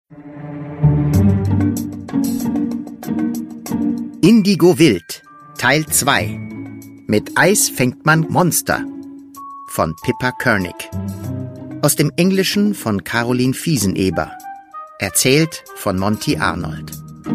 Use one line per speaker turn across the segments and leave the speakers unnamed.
Indigo Wild, Teil 2. Mit Eis fängt man Monster von Pippa Körnig. Aus dem Englischen von Caroline Fieseneber. Erzählt von Monty Arnold.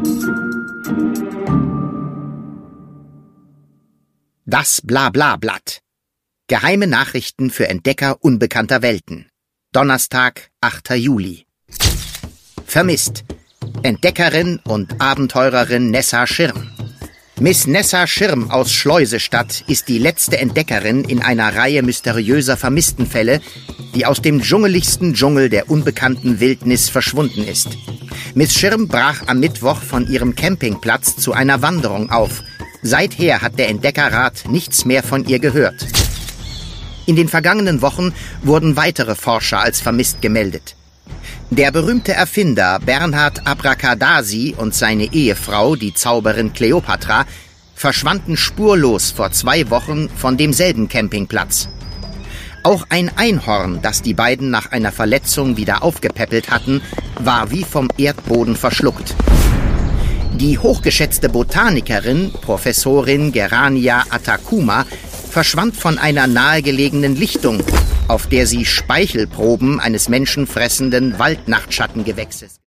Das Blabla-Blatt. Geheime Nachrichten für Entdecker unbekannter Welten. Donnerstag, 8. Juli. Vermisst. Entdeckerin und Abenteurerin Nessa Schirm. Miss Nessa Schirm aus Schleusestadt ist die letzte Entdeckerin in einer Reihe mysteriöser Vermisstenfälle, die aus dem dschungeligsten Dschungel der unbekannten Wildnis verschwunden ist. Miss Schirm brach am Mittwoch von ihrem Campingplatz zu einer Wanderung auf. Seither hat der Entdeckerrat nichts mehr von ihr gehört. In den vergangenen Wochen wurden weitere Forscher als vermisst gemeldet. Der berühmte Erfinder Bernhard Abracadasi und seine Ehefrau, die Zauberin Kleopatra, verschwanden spurlos vor 2 Wochen von demselben Campingplatz. Auch ein Einhorn, das die beiden nach einer Verletzung wieder aufgepäppelt hatten, war wie vom Erdboden verschluckt. Die hochgeschätzte Botanikerin, Professorin Gerania Atakuma, verschwand von einer nahegelegenen Lichtung, auf der sie Speichelproben eines menschenfressenden Waldnachtschattengewächses